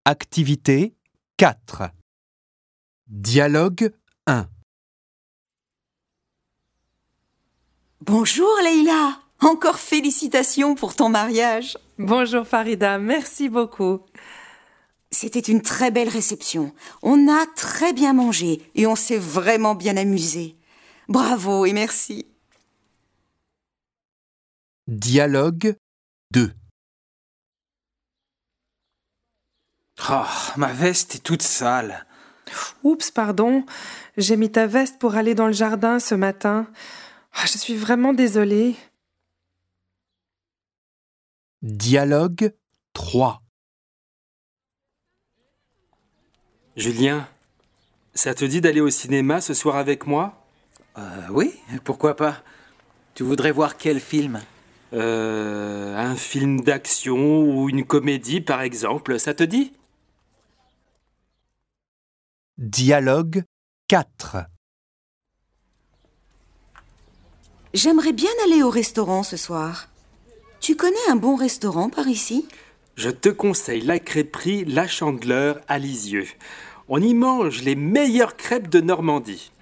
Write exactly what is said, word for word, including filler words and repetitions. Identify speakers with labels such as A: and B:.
A: Activité quatre. Dialogue un.
B: Bonjour Leïla, encore félicitations pour ton mariage.
C: Bonjour Farida, merci beaucoup.
B: C'était une très belle réception. On a très bien mangé et on s'est vraiment bien amusé. Bravo et merci.
A: Dialogue deux.
D: Oh, ma veste est toute sale.
C: Oups, pardon, j'ai mis ta veste pour aller dans le jardin ce matin. Oh, je suis vraiment désolée.
A: Dialogue trois.
D: Julien, ça te dit d'aller au cinéma ce soir avec moi ?
E: Euh, oui, pourquoi pas. Tu voudrais voir quel film ?
D: Euh, un film d'action ou une comédie par exemple, ça te dit ?
A: Dialogue quatre.
B: J'aimerais bien aller au restaurant ce soir. Tu connais un bon restaurant par ici ?
D: Je te conseille la crêperie La Chandeleur à Lisieux. On y mange les meilleures crêpes de Normandie.